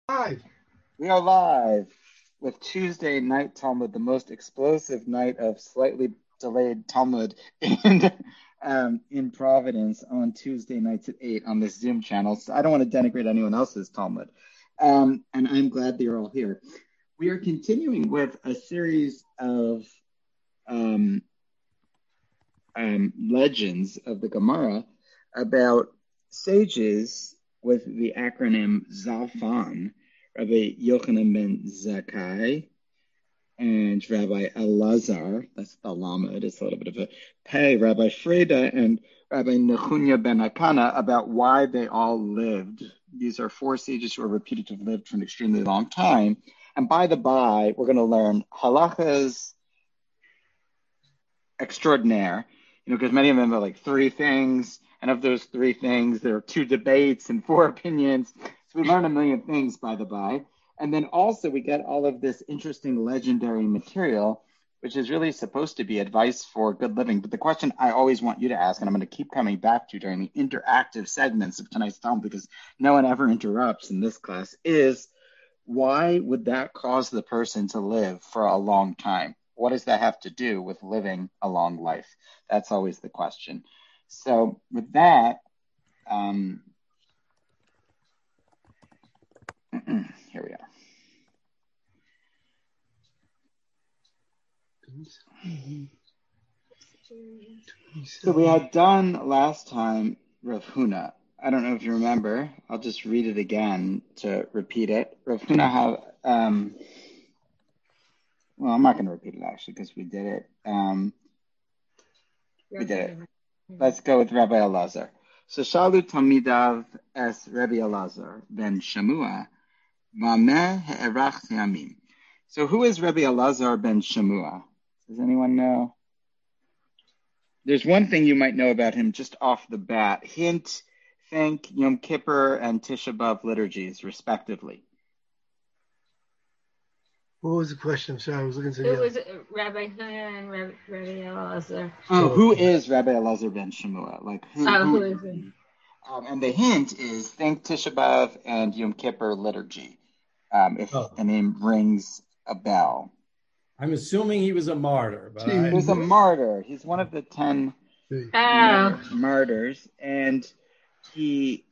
Live. We are live with Tuesday Night Talmud, the most explosive night of slightly delayed Talmud in Providence on Tuesday nights at 8 on this Zoom channel. So I don't want to denigrate anyone else's Talmud. And I'm glad that you're all here. We are continuing with a series of legends of the Gemara about sages with the acronym Zalfan, Rabbi Yochanan ben Zakkai, and Rabbi Elazar, that's the Lamed, it's a little bit of a pay, Rabbi Freda, and Rabbi Nechunya ben Akana about why they all lived. These are four sages who are reputed to have lived for an extremely long time. And by the by, we're going to learn halachas extraordinaire, because many of them are like three things. And of those three things, there are two debates and four opinions. So we learn a million things, by the by. And then also we get all of this interesting legendary material, which is really supposed to be advice for good living. But the question I always want you to ask, and I'm going to keep coming back to during the interactive segments of tonight's Talmud, because no one ever interrupts in this class, is why would that cause the person to live for a long time? What does that have to do with living a long life? That's always the question. So with that, here we are. So we had done last time Rav Huna. I don't know if you remember. I'll just read it again to repeat it. Rav Huna have, well, I'm not going to repeat it actually because we did it. We did it. Let's go with Rabbi Elazar. So Shalu Talmidav es Rabbi Elazar ben Shamua Vameh He'erach Yamim. So who is Rabbi Elazar ben Shamua? Does anyone know? There's one thing you might know about him just off the bat. Hint, think Yom Kippur and Tisha B'Av liturgies, respectively. What was the question? I'm sorry, I was looking to It was Rabbi Huna and Rabbi Elazar. Oh, who is Rabbi Elazar ben Shamua? Like who is it? And the hint is think Tisha B'Av and Yom Kippur liturgy, if the name rings a bell. I'm assuming he was a martyr. But he was a martyr. He's one of the 10 martyrs, and he.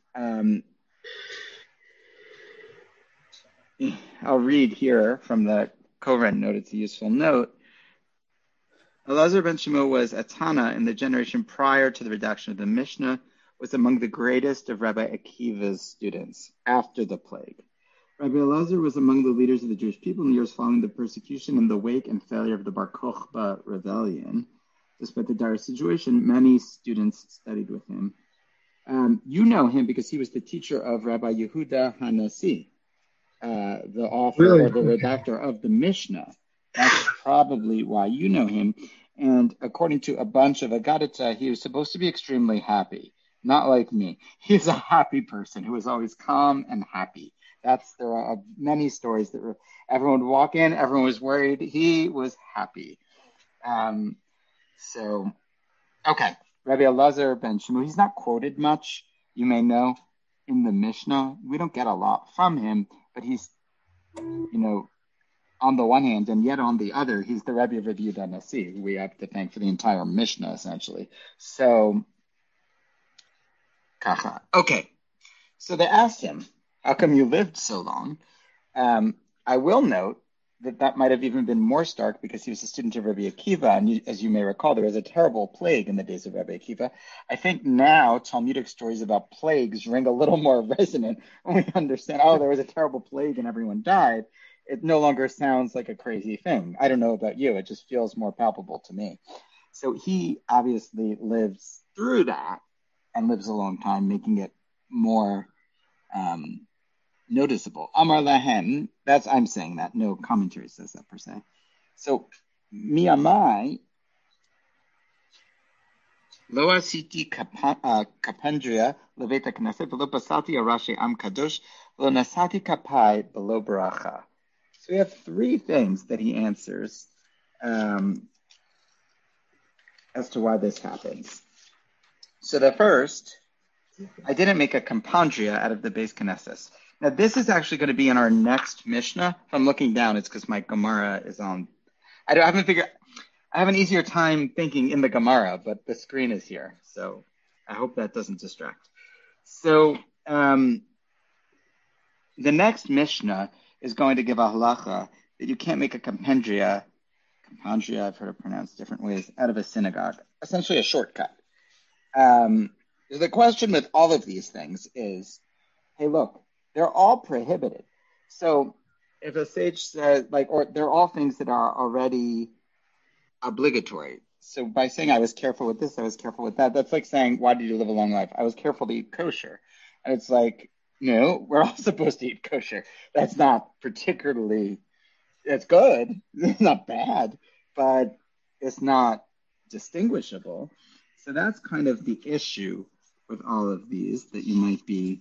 I'll read here from the Koren note. It's a useful note. Elazar ben Shmuel was a Tana in the generation prior to the redaction of the Mishnah, was among the greatest of Rabbi Akiva's students after the plague. Rabbi Elazar was among the leaders of the Jewish people in the years following the persecution and the wake and failure of the Bar Kokhba rebellion. Despite the dire situation, many students studied with him. You know him because he was the teacher of Rabbi Yehuda Hanassi, the author or the redactor of the Mishnah. That's probably why you know him. And according to a bunch of Agadita, he was supposed to be extremely happy. Not like me. He's a happy person who is always calm and happy. There are many stories that everyone would walk in, everyone was worried. He was happy. Okay. Rabbi Elazar ben Shmuel, he's not quoted much, you may know, in the Mishnah. We don't get a lot from him, but he's, on the one hand, and yet on the other, he's the Rebbe of Rabbi Yehuda Nasi, who we have to thank for the entire Mishnah, essentially. So, kacha. Okay. So they asked him, how come you lived so long? I will note that might have even been more stark because he was a student of Rabbi Akiva, and as you may recall, there was a terrible plague in the days of Rabbi Akiva. I think now Talmudic stories about plagues ring a little more resonant when we understand, there was a terrible plague and everyone died. It no longer sounds like a crazy thing. I don't know about you, it just feels more palpable to me. So he obviously lives through that and lives a long time, making it more noticeable. Amar lahem, I'm saying that, no commentary says that per se. So, miyamai, lo asiti kapandria leveta knesset, velo pasati arashi am kadosh, lo nasati kapai below baracha. So we have three things that he answers as to why this happens. So the first, I didn't make a compandria out of the Beis Knesset. Now, this is actually going to be in our next Mishnah. If I'm looking down, it's because my Gemara is on. I have an easier time thinking in the Gemara, but the screen is here. So I hope that doesn't distract. So the next Mishnah is going to give a halacha that you can't make a compendria, I've heard it pronounced different ways, out of a synagogue, essentially a shortcut. The question with all of these things is, hey, look, they're all prohibited. So if a sage says, or they're all things that are already obligatory. So by saying I was careful with this, I was careful with that, that's like saying, why did you live a long life? I was careful to eat kosher. And it's like, no, we're all supposed to eat kosher. That's not particularly, it's good. It's not bad, but it's not distinguishable. So that's kind of the issue with all of these that you might be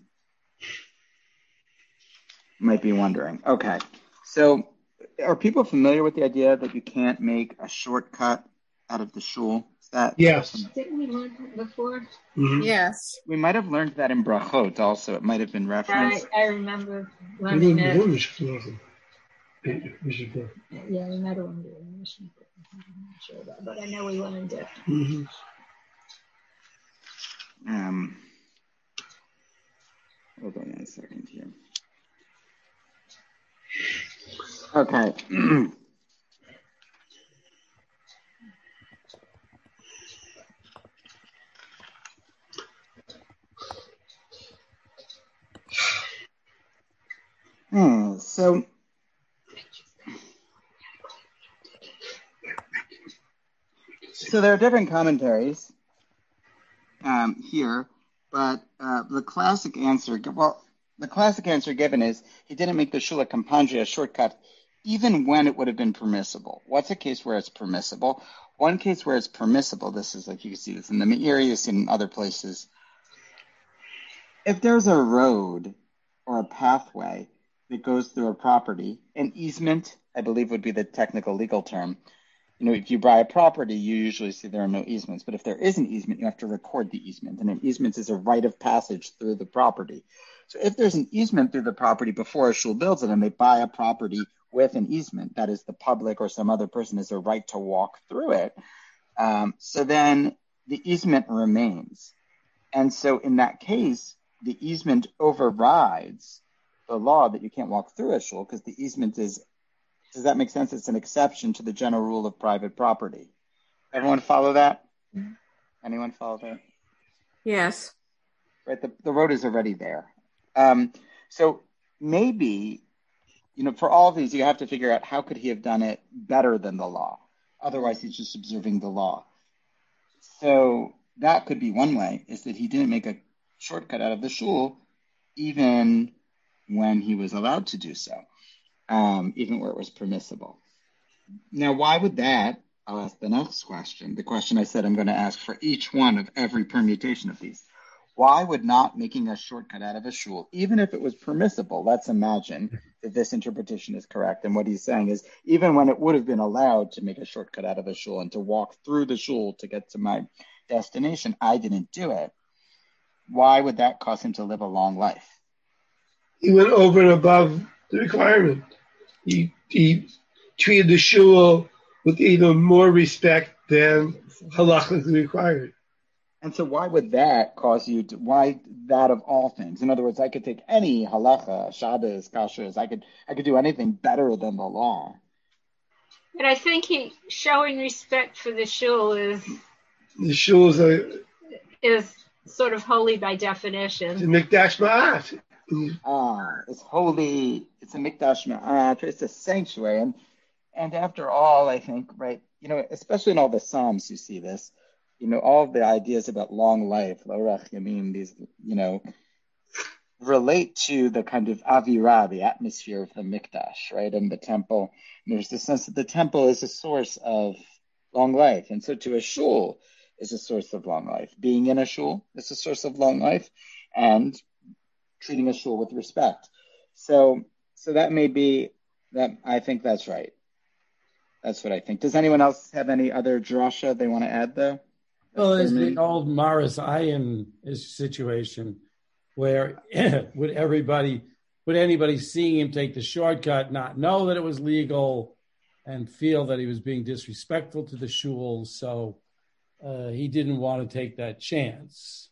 wondering. Okay, so are people familiar with the idea that you can't make a shortcut out of the shul? Is that Yes. Didn't we learn that before? Mm-hmm. Yes. We might have learned that in Brachot also. It might have been referenced. I remember learning it. Yeah, we might have learned it in the Mishnah. I'm not sure about, but I know we learned it. Mm-hmm. Hold on a second here. Okay. So there are different commentaries here, but the classic answer given is he didn't make the shula compandria shortcut even when it would have been permissible. What's a case where it's permissible? One case where it's permissible, this is like you can see this in the Meir, you see in other places. If there's a road or a pathway that goes through a property, an easement, I believe would be the technical legal term. If you buy a property, you usually see there are no easements. But if there is an easement, you have to record the easement. And an easement is a right of passage through the property. So if there's an easement through the property before a shul builds it and they buy a property with an easement, that is the public or some other person has a right to walk through it. So then the easement remains. And so in that case, the easement overrides the law that you can't walk through a shul because the easement is, does that make sense? It's an exception to the general rule of private property. Everyone follow that? Anyone follow that? Yes. Right, the road is already there. So maybe, for all of these, you have to figure out how could he have done it better than the law. Otherwise, he's just observing the law. So that could be one way, is that he didn't make a shortcut out of the shul, even when he was allowed to do so, even where it was permissible. Now, why would that? I'll ask the next question. The question I said I'm going to ask for each one of every permutation of these. Why would not making a shortcut out of a shul, even if it was permissible, let's imagine that this interpretation is correct. And what he's saying is, even when it would have been allowed to make a shortcut out of a shul and to walk through the shul to get to my destination, I didn't do it. Why would that cause him to live a long life? He went over and above the requirement. He treated the shul with even more respect than halachically required. And so why would that cause you to, why that of all things? In other words, I could take any halacha, Shabbos, kashrus, I could do anything better than the law. But I think showing respect for the shul is sort of holy by definition. It's a mikdash ma'at. It's holy, it's a mikdash ma'at, it's a sanctuary. And after all, I think, right, especially in all the Psalms, you see this, all of the ideas about long life, l'orach yamim, these, relate to the kind of avirah, the atmosphere of the mikdash, right, and the temple. And there's the sense that the temple is a source of long life. And so to a shul is a source of long life. Being in a shul is a source of long life, and treating a shul with respect. So that may be, that I think that's right. That's what I think. Does anyone else have any other drasha they want to add, though? Well, there's the old Maris Ayin situation where would everybody would anybody seeing him take the shortcut not know that it was legal and feel that he was being disrespectful to the shul? So he didn't want to take that chance.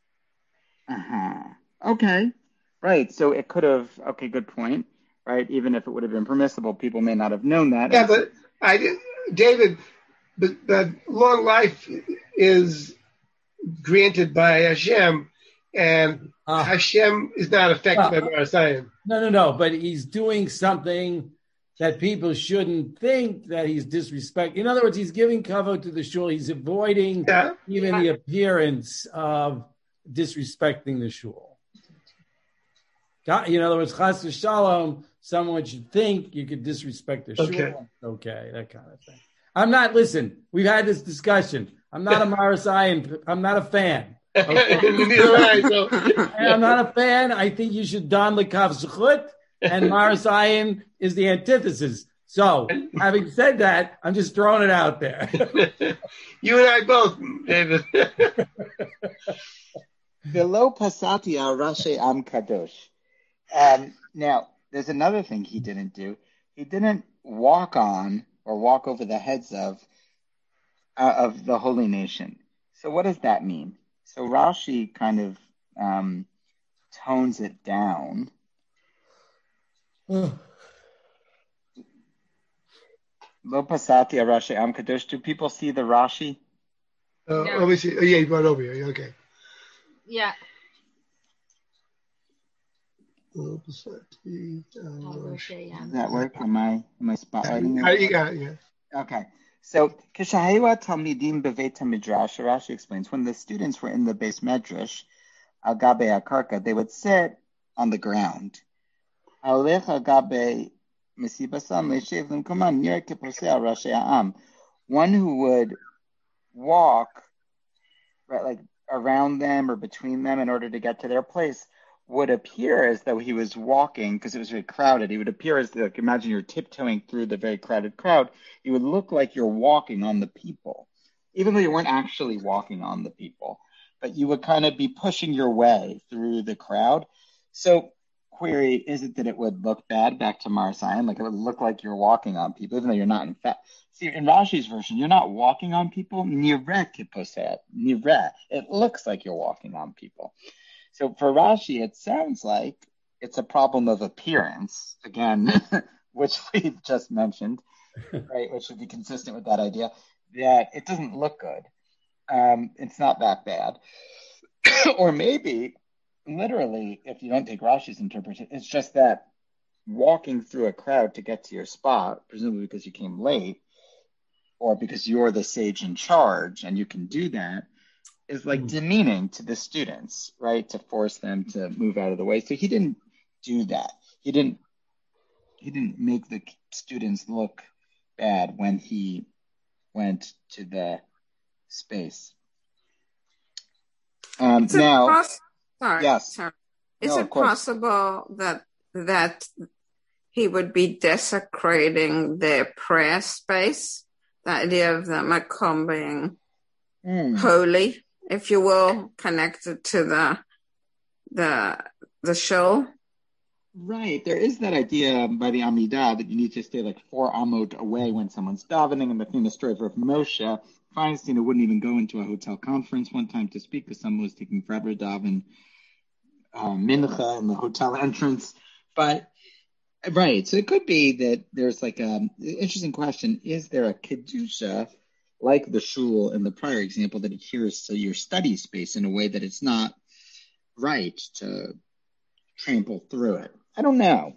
Okay. Right. So it could have, okay, good point. Right. Even if it would have been permissible, people may not have known that. Yeah, but David, the long life is granted by Hashem, and Hashem is not affected by Marasayim. No. But he's doing something that people shouldn't think that he's disrespecting. In other words, he's giving cover to the shul. He's avoiding even the appearance of disrespecting the shul. In other words, chas v'shalom, someone should think you could disrespect the shul. Okay, that kind of thing. I'm not, listen, we've had this discussion. I'm not a Marasayim. I'm not a fan. Okay? I'm not a fan. I think you should don the kaf zechut, and Marasayim is the antithesis. So, having said that, I'm just throwing it out there. You and I both, David. Below pasati al Rashi Am Kadosh. Now, there's another thing he didn't do. He didn't walk on or walk over the heads of the holy nation. So what does that mean? So Rashi kind of tones it down. Lo pasati al Rashi Am Kadosh. Do people see the Rashi? Let me see. Oh, yeah, you brought it over here. Okay. Yeah. Does that work? Am I spotlighting it? You got it, yeah. Okay. So, Kishahewa Talmidim Beveta Midrash, Rashi explains, when the students were in the base medrash, Al Gabe Akarka, they would sit on the ground. Alech Al Gabe Mesibasam Leshev Limkoman Nir Kiposei Al Rashi Ha'am. One who would walk, right, like around them or between them in order to get to their place would appear as though he was walking, because it was very crowded. He would appear as though, imagine you're tiptoeing through the very crowded crowd. You would look like you're walking on the people, even though you weren't actually walking on the people, but you would kind of be pushing your way through the crowd. So, query, is it that it would look bad, back to Marasayim, like it would look like you're walking on people, even though you're not in fact. See, in Rashi's version, you're not walking on people. Nireh kiposet, nireh. It looks like you're walking on people. So for Rashi, it sounds like it's a problem of appearance, again, which we've just mentioned, right? Which would be consistent with that idea, that it doesn't look good. It's not that bad. Or maybe, literally, if you don't take Rashi's interpretation, it's just that walking through a crowd to get to your spot, presumably because you came late, or because you're the sage in charge and you can do that, is like demeaning to the students, right? To force them to move out of the way. So he didn't do that. He didn't make the students look bad when he went to the space. Now, yes. Sorry. Is it possible that he would be desecrating their prayer space? The idea of the makom being holy, if you will, connected to the show. Right. There is that idea by the Amidah that you need to stay like 4 amot away when someone's davening, and the famous story of Moshe Feinstein, who wouldn't even go into a hotel conference one time to speak because someone was taking forever to daven mincha in the hotel entrance. But right, so it could be that there's like an interesting question: is there a kedusha like the shul in the prior example that adheres to your study space in a way that it's not right to trample through it? I don't know.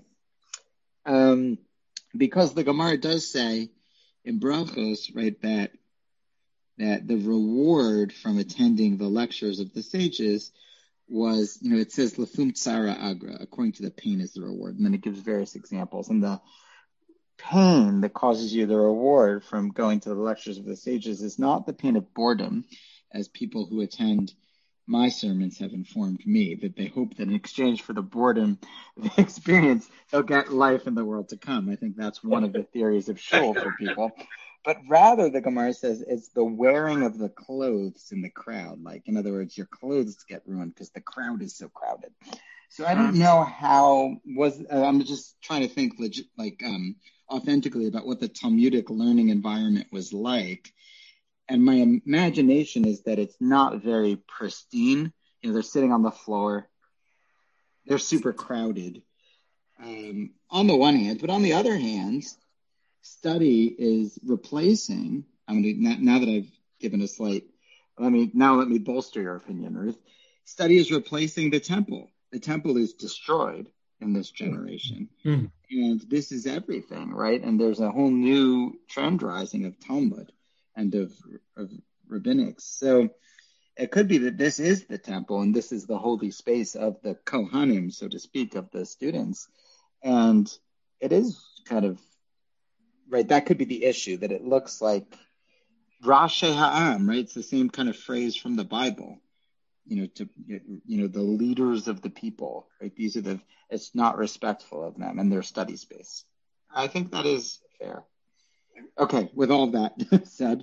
Because the Gemara does say in Brachos, right, that the reward from attending the lectures of the sages was, it says Lafum Tsara Agra, according to the pain is the reward. And then it gives various examples. And the pain that causes you the reward from going to the lectures of the sages is not the pain of boredom, as people who attend my sermons have informed me, that they hope that in exchange for the boredom of the experience, they'll get life in the world to come. I think that's one of the theories of shul for people. But rather, the Gemara says, it's the wearing of the clothes in the crowd. Like, in other words, your clothes get ruined because the crowd is so crowded. So I don't know how was. I'm just trying to think authentically about what the Talmudic learning environment was like. And my imagination is that it's not very pristine. They're sitting on the floor. They're super crowded on the one hand, but on the other hand, study is replacing. Now that I've given a slight, let me bolster your opinion, Ruth. Study is replacing the temple. The temple is destroyed in this generation. Mm-hmm. And this is everything, right? And there's a whole new trend rising of Talmud and of rabbinics. So it could be that this is the temple and this is the holy space of the Kohanim, so to speak, of the students. And it is kind of, right, that could be the issue, that it looks like Rashi Ha'am, right? It's the same kind of phrase from the Bible. The leaders of the people, right? It's not respectful of them and their study space. I think that is fair. Okay, with all that said,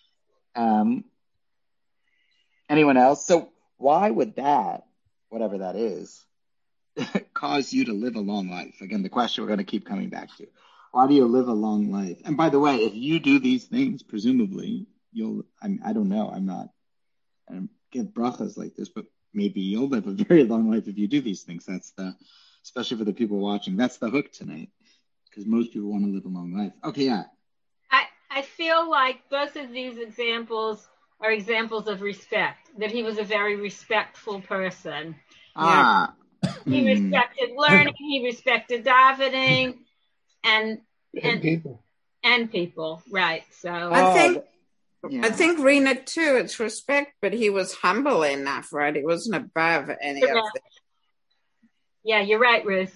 anyone else? So why would that, whatever that is, cause you to live a long life? Again, the question we're going to keep coming back to. Why do you live a long life? And by the way, if you do these things, presumably I don't know, I don't give brachas like this, but maybe you'll live a very long life if you do these things. Especially for the people watching, that's the hook tonight, because most people want to live a long life. Okay, yeah. I feel like both of these examples are examples of respect, that he was a very respectful person. He respected learning, he respected davening, and people, right? So I think Rena too, it's respect, but he was humble enough, right? He wasn't above any of them. Yeah, you're right, Ruth.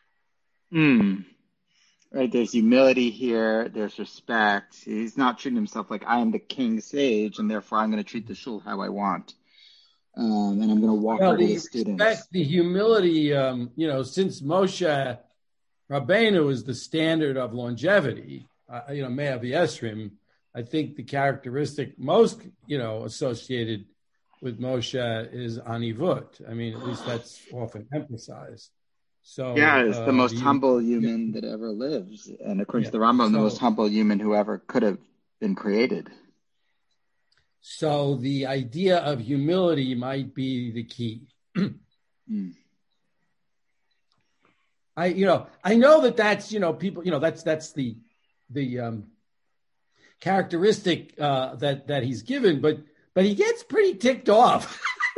Right, there's humility here, there's respect. He's not treating himself like I am the king sage and therefore I'm going to treat the shul how I want. And I'm going to walk over the students. Respect, the humility, since Moshe Rabbeinu is the standard of longevity, Me'av Yesrim, I think the characteristic most, associated with Moshe is anivut. I mean, at least that's often emphasized. So it's the most humble human that ever lives. And according to the Rambam, the most humble human who ever could have been created. So the idea of humility might be the key. I know that's, people, that's the characteristic that he's given, but he gets pretty ticked off.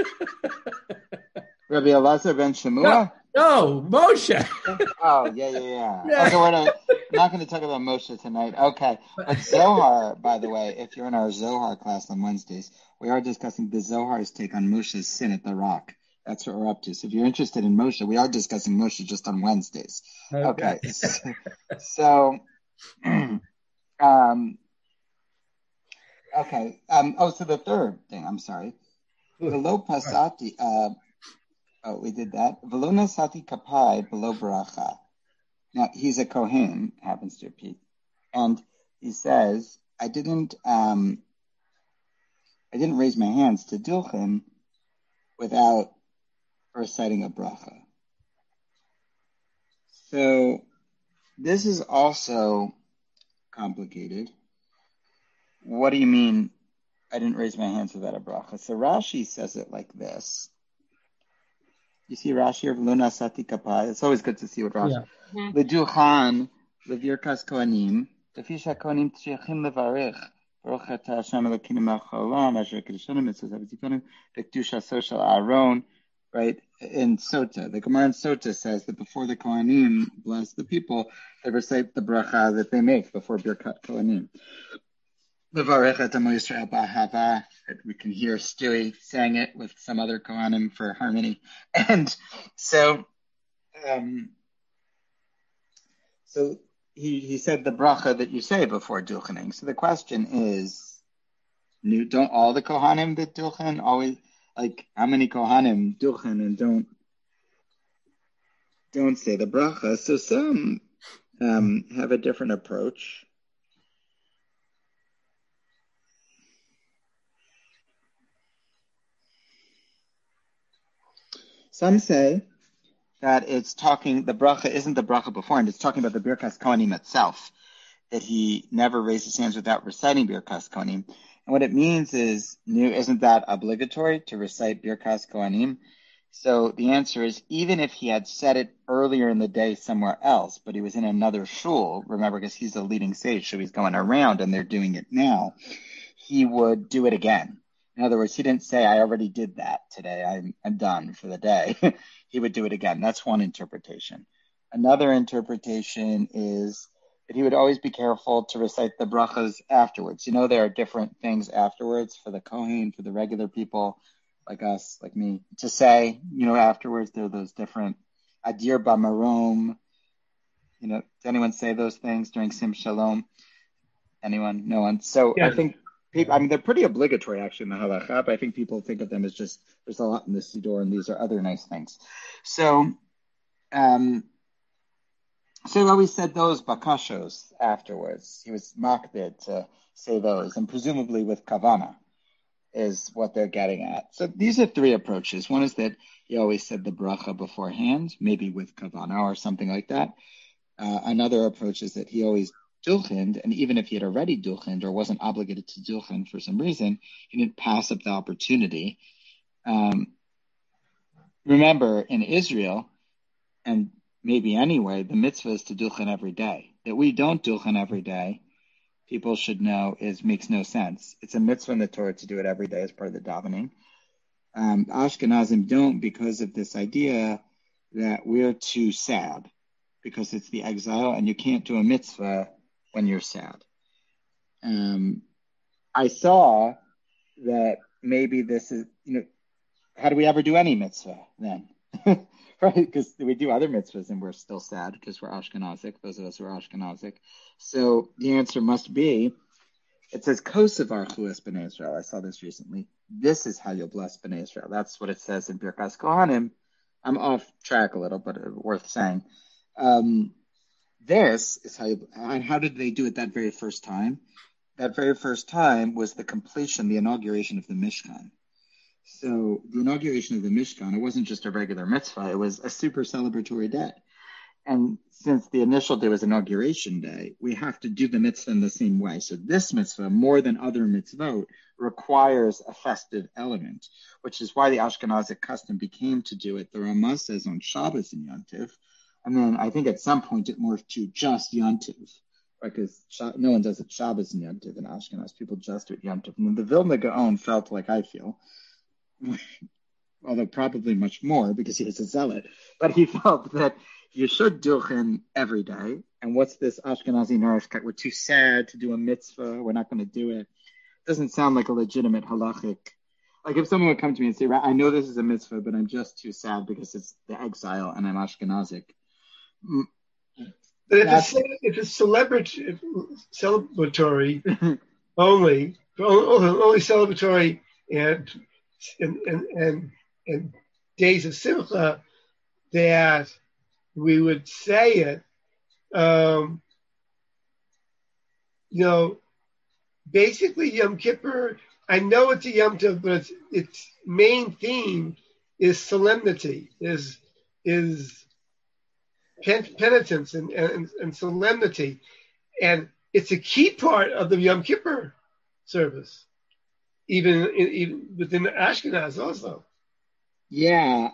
Rabbi Elazar ben Shemua? No, Moshe. Oh, yeah. Okay, we're not going to talk about Moshe tonight. Okay, but Zohar, by the way, if you're in our Zohar class on Wednesdays, we are discussing the Zohar's take on Moshe's sin at the rock. That's what we're up to. So if you're interested in Moshe, we are discussing Moshe just on Wednesdays. Okay. So, okay. So the third thing, I'm sorry. Below Pasati, we did that. Velo nasati kapai below bracha. Now, he's a Kohen, happens to repeat. And he says, I didn't raise my hands to Dilchin without reciting a bracha. So this is also complicated. What do you mean I didn't raise my hands without a bracha? So Rashi says it like this. You see Rashi of Luna Sati Kapai. It's always good to see what Rashi. L'duchan levirkas kohanim lefisha kohanim tzrichim levarich baruch atah Hashem Elokeinu melech haolam asher kedeshanu mitzvot v'tikonim v'kedusha social Aaron. Right in Sota, the Gemara in Sota says that before the Kohanim bless the people, they recite the bracha that they make before Birkat Kohanim. We can hear Stewie saying it with some other Kohanim for harmony. And so he said the bracha that you say before Dulchaning. So the question is, don't all the Kohanim that Dulchan always, like how many Kohanim Dulchan and don't say the bracha? So some have a different approach. Some say that it's talking, the bracha isn't the bracha before, and it's talking about the Birkas Kohanim itself, that he never raised his hands without reciting Birkas Kohanim. And what it means is, isn't that obligatory to recite Birkas Kohanim? So the answer is, even if he had said it earlier in the day somewhere else, but he was in another shul, remember, because he's a leading sage, so he's going around and they're doing it now, he would do it again. In other words, he didn't say, I already did that today, I'm done for the day. He would do it again. That's one interpretation. Another interpretation is that he would always be careful to recite the brachas afterwards. There are different things afterwards for the Kohen, for the regular people, like us, like me, to say, afterwards. There are those different Adir B'Marom. Does anyone say those things during Sim Shalom? Anyone? No one. So yeah. I think people, they're pretty obligatory actually in the halacha, but I think people think of them as just, there's a lot in the Siddur and these are other nice things. So, so he always said those bakashos afterwards. He was makbid to say those, and presumably with kavana is what they're getting at. So these are three approaches. One is that he always said the bracha beforehand, maybe with kavana or something like that. Another approach is that he always dulchined, and even if he had already dulchined or wasn't obligated to dulchin for some reason, he didn't pass up the opportunity. Remember, in Israel, and maybe anyway, the mitzvah is to dulchin every day. That we don't dulchin every day, people should know, makes no sense. It's a mitzvah in the Torah to do it every day as part of the davening. Ashkenazim don't, because of this idea that we're too sad, because it's the exile and you can't do a mitzvah when you're sad. I saw that maybe this is, how do we ever do any mitzvah then? Right? Because we do other mitzvahs and we're still sad because we're Ashkenazic, those of us who are Ashkenazic. So the answer must be, it says, Kosev Archuas B'nai Israel. I saw this recently. This is how you'll bless B'nai Israel. That's what it says in Birkas Kohanim. I'm off track a little, but worth saying. This is how did they do it that very first time? That very first time was the inauguration of the Mishkan. So the inauguration of the Mishkan, it wasn't just a regular mitzvah, it was a super celebratory day. And since the initial day was inauguration day, we have to do the mitzvah in the same way. So this mitzvah, more than other mitzvot, requires a festive element, which is why the Ashkenazic custom became to do it. The Ramah says on Shabbos and Yom Tov, and then I think at some point it morphed to just Yom Tov, because no one does it Shabbos and Yom Tov in Ashkenaz. People just do it Yom Tov. And then the Vilna Gaon felt like I feel, although probably much more because he was a zealot, but he felt that you should dulchin every day. And what's this Ashkenazi Nourishkeit? We're too sad to do a mitzvah. We're not going to do it. Doesn't sound like a legitimate halachic. Like if someone would come to me and say, I know this is a mitzvah, but I'm just too sad because it's the exile and I'm Ashkenazic. But if it's celebratory only celebratory and days of simcha, that we would say it, basically Yom Kippur, I know it's a Yom Tov, but its main theme is solemnity, is penitence and solemnity. And it's a key part of the Yom Kippur service, even within Ashkenaz also. Yeah,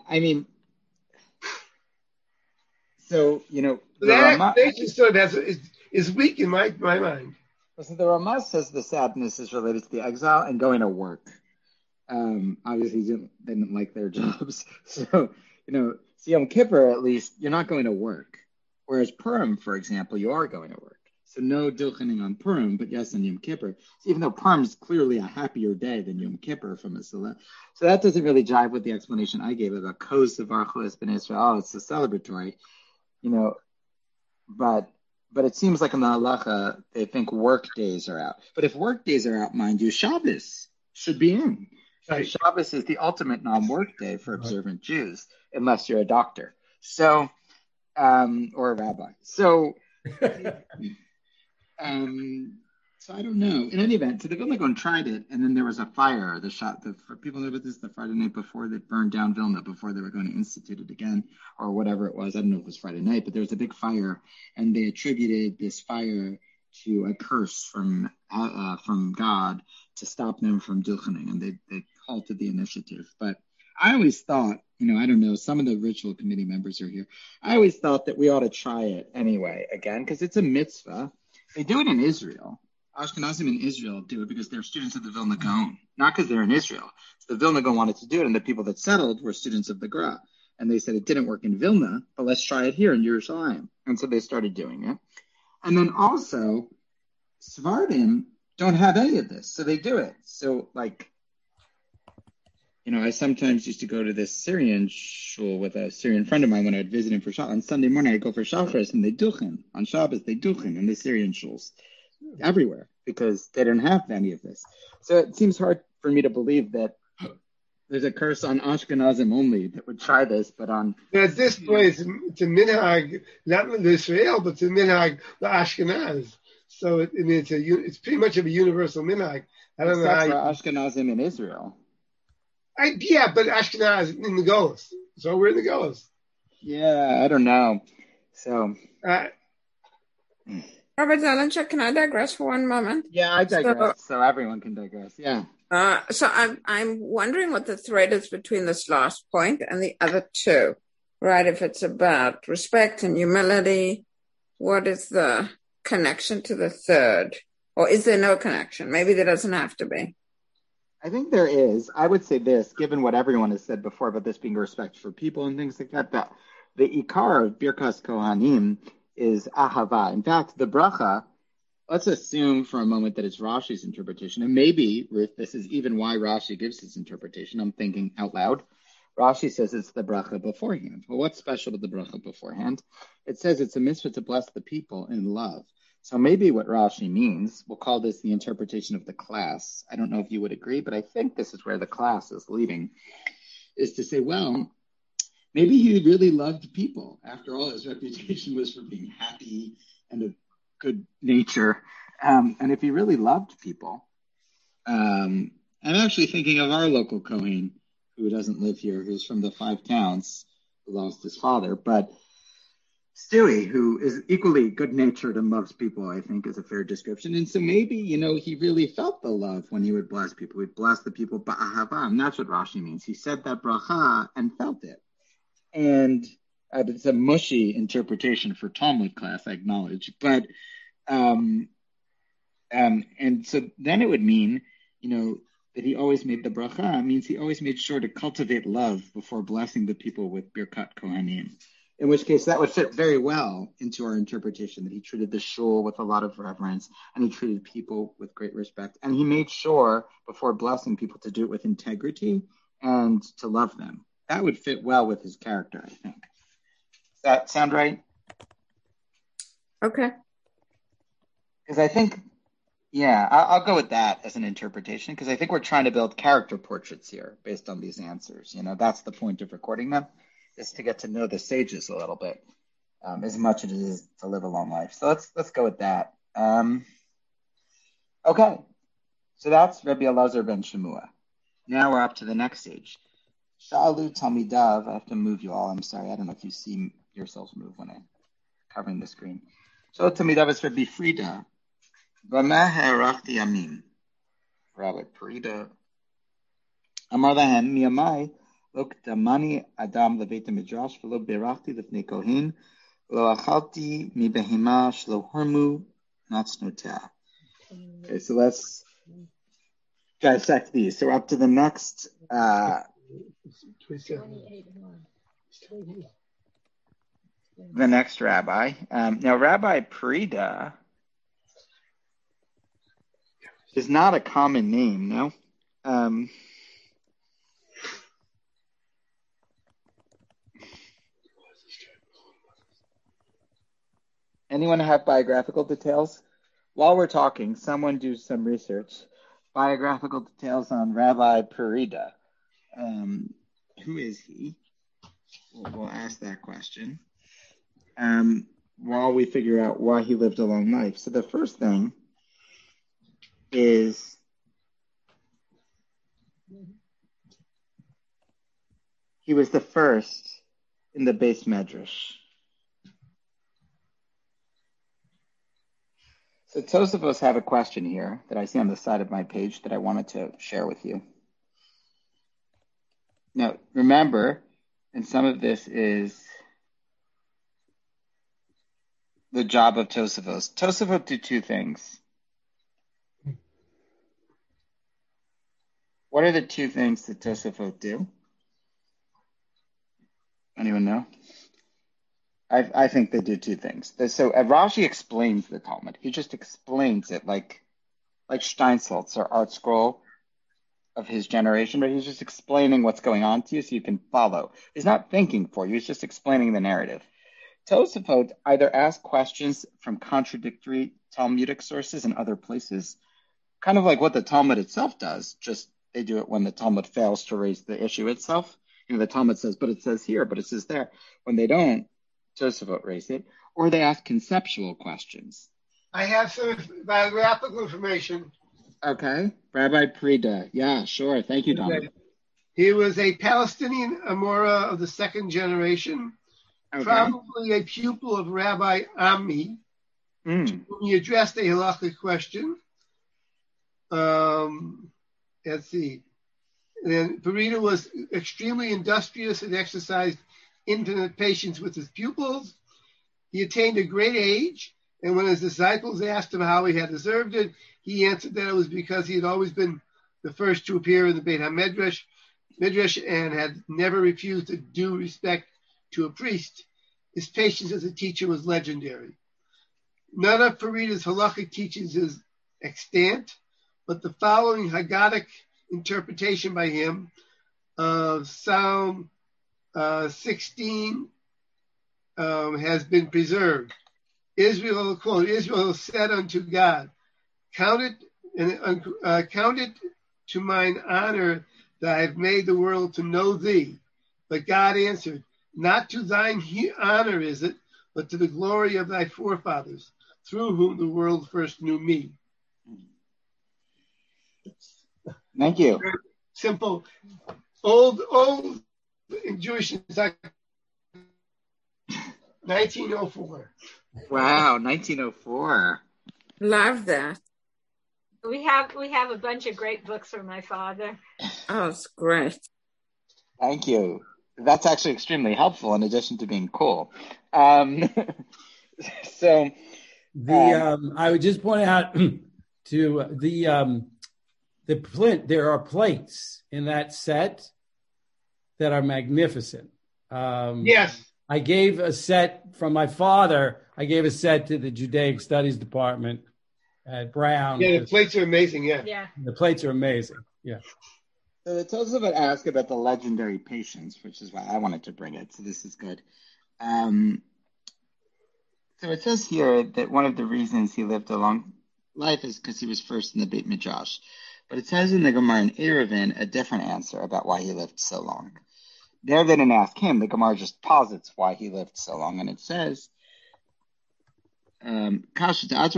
so, that explanation sort of is weak in my mind. Listen, the Ramah says the sadness is related to the exile and going to work. Obviously, they didn't like their jobs. So, Yom Kippur, at least, you're not going to work. Whereas Purim, for example, you are going to work. So no dulchening on Purim, but yes on Yom Kippur. So even though Purim is clearly a happier day than Yom Kippur from a Salah. So that doesn't really jive with the explanation I gave about Kosev Archuas B'nai Israel. Oh, it's a celebratory, but it seems like in the halacha, they think work days are out. But if work days are out, mind you, Shabbos should be in. Right. So Shabbos is the ultimate non-work day for observant Jews, unless you're a doctor. So, or a rabbi. So So I don't know. In any event, so the Vilna Gaon tried it, and then there was a fire. For people know about this, the Friday night before they burned down Vilna, before they were going to institute it again, or whatever it was. I don't know if it was Friday night, but there was a big fire, and they attributed this fire to a curse from God to stop them from duchening, and they halted the initiative. But I always thought, I don't know, some of the ritual committee members are here. I always thought that we ought to try it anyway, again, because it's a mitzvah. They do it in Israel. Ashkenazim in Israel do it because they're students of the Vilna Gaon, not because they're in Israel. So the Vilna Gaon wanted to do it, and the people that settled were students of the Gra. And they said it didn't work in Vilna, but let's try it here in Yerushalayim. And so they started doing it. And then also, Sephardim don't have any of this, so they do it. So, I sometimes used to go to this Syrian shul with a Syrian friend of mine when I'd visit him for Shabbos. On Sunday morning, I'd go for Shacharis, and they duchen. On Shabbos, they duchen in the Syrian shuls everywhere because they don't have any of this. So it seems hard for me to believe that there's a curse on Ashkenazim only that would try this, but on... At this point, it's a minhag, not in Israel, but it's a minhag Ashkenaz. So it's pretty much of a universal minhag. I don't know how for Ashkenazim in Israel. But Ashkenaz in the Golos. So we're in the Golos. Yeah, I don't know. So... Rabbi Zelinsher, can I digress for one moment? Yeah, I digress, so everyone can digress. Yeah. So I'm wondering what the thread is between this last point and the other two, right? If it's about respect and humility, what is the connection to the third? Or is there no connection? Maybe there doesn't have to be. I think there is. I would say this, given what everyone has said before about this being respect for people and things like that, the ikar of Birkas Kohanim is ahava. In fact, the bracha, let's assume for a moment that it's Rashi's interpretation, and maybe, Ruth, this is even why Rashi gives his interpretation. I'm thinking out loud. Rashi says it's the bracha beforehand. Well, what's special about the bracha beforehand? It says it's a mitzvah to bless the people in love. So maybe what Rashi means, we'll call this the interpretation of the class. I don't know if you would agree, but I think this is where the class is leading, is to say, well, maybe he really loved people. After all, his reputation was for being happy and of good nature. And if he really loved people, I'm actually thinking of our local Kohen, who doesn't live here, who's from the 5 towns, who lost his father. But Stewie, who is equally good-natured and loves people, I think is a fair description. And so maybe, he really felt the love when he would bless people. He'd bless the people ba'ahava, and that's what Rashi means. He said that bracha and felt it. And it's a mushy interpretation for Talmud class, I acknowledge. But, and so then it would mean, that he always made the bracha. It means he always made sure to cultivate love before blessing the people with Birkat Kohanim. In which case, that would fit very well into our interpretation, that he treated the shul with a lot of reverence, and he treated people with great respect. And he made sure, before blessing people, to do it with integrity and to love them. That would fit well with his character, I think. Does that sound right? Okay. Because I think, I'll go with that as an interpretation, because I think we're trying to build character portraits here based on these answers. That's the point of recording them, is to get to know the sages a little bit, as much as it is to live a long life. So let's go with that. Okay. So that's Rabbi Elazar ben Shemua. Now we're up to the next stage. Sha'alu Talmidav. I have to move you all. I'm sorry. I don't know if you see yourselves move when I'm covering the screen. Sha'alu Talmidav is Rabbi Frida. V'meh ha'arachti yamin. Rabbi Frida. Amar lahem miyamai lo k'tamani adam leveit midrash v'lo berachti lefnei kohen lo achalti mi behema shlo hormu natznotea. Okay, so let's dissect these. So we're up to the next... the next rabbi. Now, Rabbi Perida is not a common name, no? Anyone have biographical details? While we're talking, someone do some research. Biographical details on Rabbi Perida. Who is he? We'll ask that question while we figure out why he lived a long life. So the first thing is he was the first in the Beis Medrash. So Tosafos have a question here that I see on the side of my page that I wanted to share with you. Now, remember, and some of this is the job of Tosafos. Tosafos do two things. What are the two things that Tosafos do? Anyone know? I think they do two things. So Rashi explains the Talmud. He just explains it like Steinsaltz or Art Scroll of his generation, but he's just explaining what's going on to you so you can follow. He's not thinking for you. He's just explaining the narrative. Tosafot either ask questions from contradictory Talmudic sources and other places, kind of like what the Talmud itself does, just they do it when the Talmud fails to raise the issue itself. The Talmud says, but it says here, but it says there. When they don't, Tosafot raise it. Or they ask conceptual questions. I have some biographical information. Okay. Rabbi Prida. Yeah, sure. Thank you, Donald. He was a Palestinian Amora of the second generation, probably a pupil of Rabbi Ami, to whom he addressed a halakhic question. Let's see. And Parida was extremely industrious and exercised infinite patience with his pupils. He attained a great age, and when his disciples asked him how he had deserved it, he answered that it was because he had always been the first to appear in the Beit HaMidrash and had never refused a due respect to a priest. His patience as a teacher was legendary. None of Farida's halachic teachings is extant, but the following Haggadic interpretation by him of Psalm 16 has been preserved. Israel said unto God, count it to mine honor that I have made the world to know thee. But God answered, not to thine honor is it, but to the glory of thy forefathers, through whom the world first knew me. Thank you. Simple. Old in Jewish 1904. Wow, 1904. Love that. We have a bunch of great books from my father. Oh, it's great. Thank you. That's actually extremely helpful in addition to being cool. So I would just point out to the Plint, there are plates in that set that are magnificent. Yes. I gave a set from my father. I gave a set to the Judaic Studies Department at Brown. Yeah, the plates are amazing. Yeah. The plates are amazing. Yeah. So it tells us about ask about the legendary patience, which is why I wanted to bring it. So this is good. So it says here that one of the reasons he lived a long life is because he was first in the Beit Midrash. But it says in the Gemara in Eruvin a different answer about why he lived so long. There they didn't ask him. The Gemara just posits why he lived so long. And it says, it says that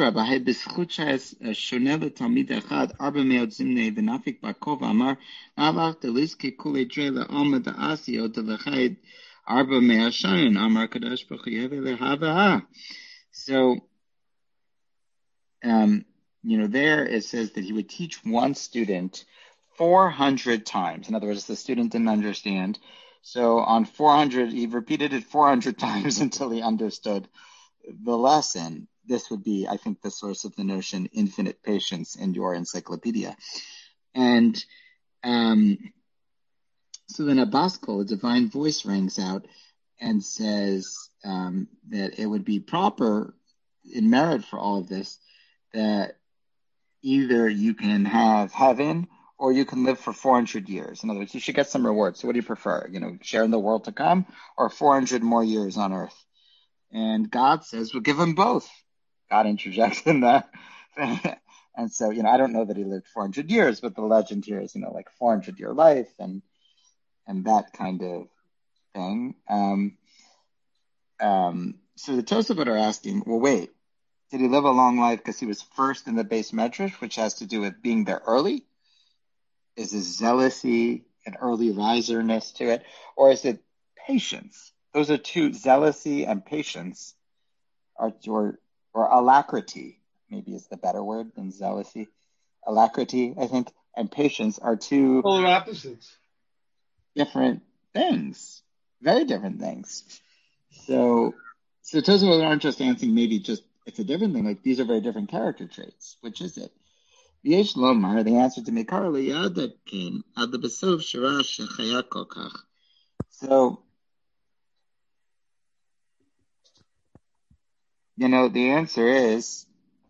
he would teach one student 400 times. In other words, the student didn't understand. So on 400, he repeated it 400 times until he understood the lesson. This would be, I think, the source of the notion infinite patience in your encyclopedia. And so then a Baskol, a divine voice, rings out and says that it would be proper in merit for all of this that either you can have heaven or you can live for 400 years. In other words, you should get some reward. So what do you prefer? Share in the world to come or 400 more years on earth? And God says, we'll give him both. God interjects in that. And so, I don't know that he lived 400 years, but the legend here is, like 400-year life and that kind of thing. So the Tosafot are asking, well, wait, Did he live a long life because he was first in the Beis Medrash, which has to do with being there early? Is it zealousy and early riserness to it? Or is it patience? Those are two, zealousy and patience, or alacrity, maybe is the better word than zealousy. Alacrity, I think, and patience are two polar opposites. Different things, very different things. So Tosafot aren't just answering maybe just it's a different thing. Like these are very different character traits. Which is it? V'yesh lomar, the answer to Mikar liyad came ad lebesov shara shechaya kolkach. So, the answer is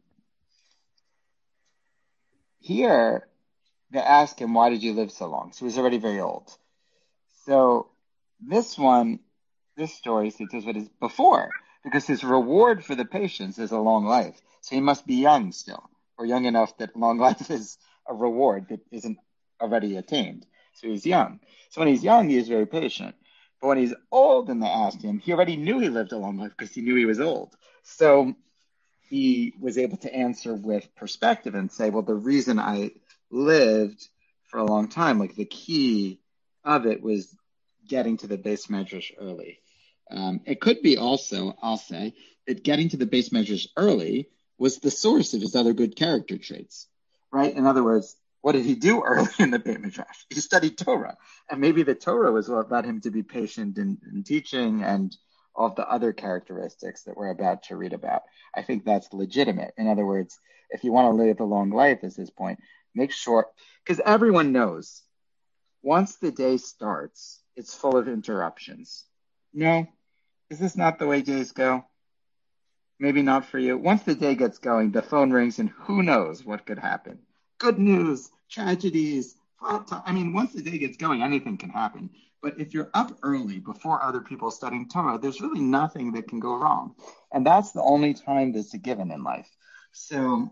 here. They ask him, "Why did you live so long?" So he's already very old. So this story, Tosafot is before, because his reward for the patience is a long life. So he must be young still, or young enough that long life is a reward that isn't already attained. So he's young. So when he's young, he is very patient. But when he's old and they asked him, he already knew he lived a long life because he knew he was old. So he was able to answer with perspective and say, well, the reason I lived for a long time, like the key of it was getting to the Beis Medrash early. It could be also, I'll say, that getting to the Beis Medrash early was the source of his other good character traits, right? In other words, what did he do early in the Beit Midrash? He studied Torah, and maybe the Torah was what led him to be patient in teaching and all of the other characteristics that we're about to read about. I think that's legitimate. In other words, if you want to live a long life, is his point, make sure, because everyone knows, once the day starts, it's full of interruptions. No? Is this not the way days go? Maybe not for you. Once the day gets going, the phone rings and who knows what could happen. Good news, tragedies. Once the day gets going, anything can happen. But if you're up early before other people studying Torah, there's really nothing that can go wrong. And that's the only time that's a given in life. So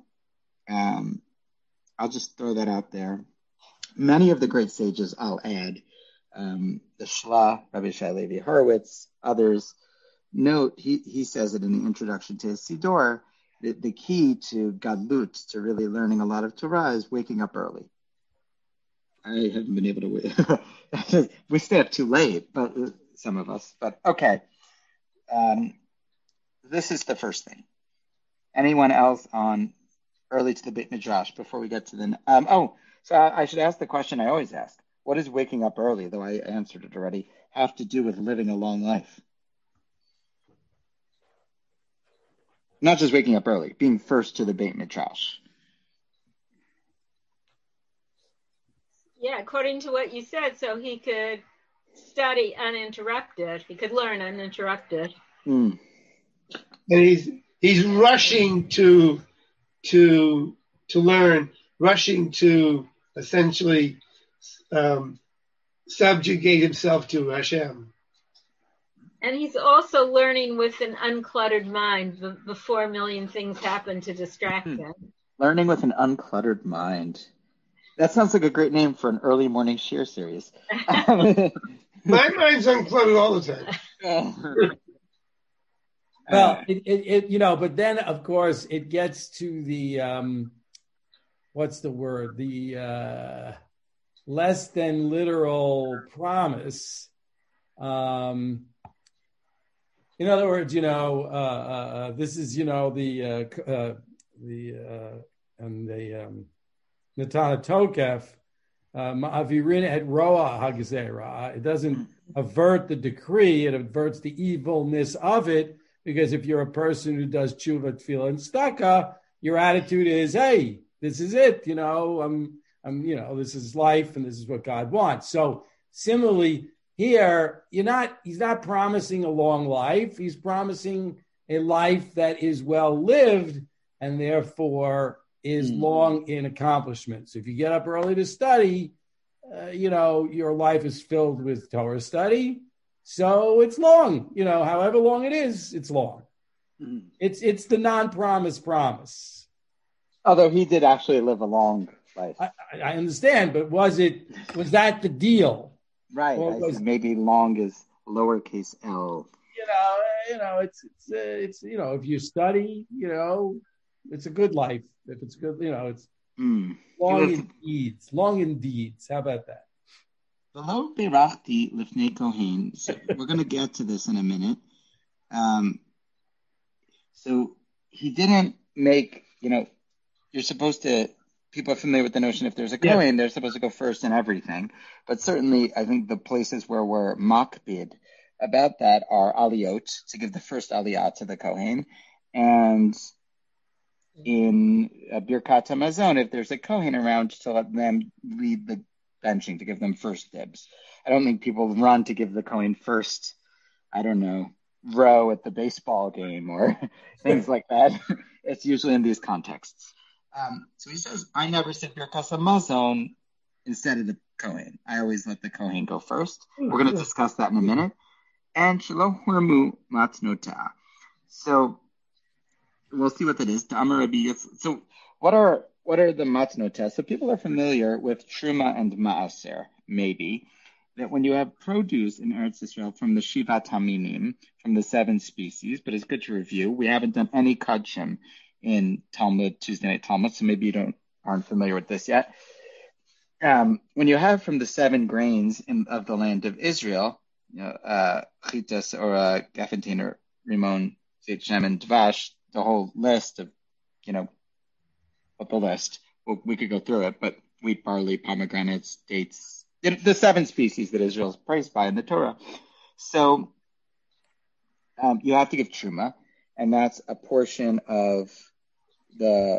I'll just throw that out there. Many of the great sages, I'll add, the Shla, Rabbi Shai Levi Horowitz, others, note, he says it in the introduction to his Siddur, that the key to Gadlut, to really learning a lot of Torah, is waking up early. I haven't been able to wait. We stay up too late, but some of us. But okay, this is the first thing. Anyone else on early to the Beit Midrash before we get to the... so I should ask the question I always ask. What does waking up early, though I answered it already, have to do with living a long life? Not just waking up early, being first to the Beit Midrash. Yeah, according to what you said, so he could study uninterrupted. He could learn uninterrupted. And he's rushing to learn, rushing to essentially subjugate himself to Hashem. And he's also learning with an uncluttered mind before a million things happen to distract him. Learning with an uncluttered mind. That sounds like a great name for an early morning shir series. My mind's uncluttered all the time. Well, but then of course it gets to the what's the word? The less than literal promise. In other words, this is the Natana Tokef, Ma'avirin et Roa Hagzera. It doesn't avert the decree, it averts the evilness of it, because if you're a person who does tshuva, tefillah, and staka, your attitude is, hey, this is it, this is life and this is what God wants. So similarly, here, he's not promising a long life, he's promising a life that is well lived and therefore is long in accomplishment. So if you get up early to study, your life is filled with Torah study. So it's long, however long it is, it's long. Mm-hmm. It's the non-promise promise. Although he did actually live a long life. I understand, but was that the deal? Right. Maybe long is lowercase l. it's if you study, it's a good life. If it's good, it's long in deeds. Long in deeds. How about that? V'lo berachti lifnei kohen. So we're going to get to this in a minute. So he didn't make, you're supposed to, people are familiar with the notion if there's a kohen, they're supposed to go first in everything. But certainly, I think the places where we're makbid about that are aliyot, to give the first aliyah to the kohen. And in Birkat HaMazon, if there's a kohen around, to let them lead the benching, to give them first dibs. I don't think people run to give the kohen first, row at the baseball game or things like that. It's usually in these contexts. So he says, I never said Birkat HaMazon instead of the kohen. I always let the kohen go first. We're going to discuss that in a minute. And shelo hormu matnota. So we'll see what that is. So what are the matnota? So people are familiar with truma and maaser, maybe, that when you have produce in Eretz Israel from the Shivat Haminim, from the 7 species, but it's good to review. We haven't done any kudshim in Talmud, Tuesday Night Talmud, so maybe you aren't familiar with this yet. When you have from the 7 grains of the land of Israel, chitas or gafentin or rimon, zeit shem, and dvash, the whole list of, of the list. We could go through it, but wheat, barley, pomegranates, dates, the 7 species that Israel is praised by in the Torah. So you have to give truma, and that's a portion of the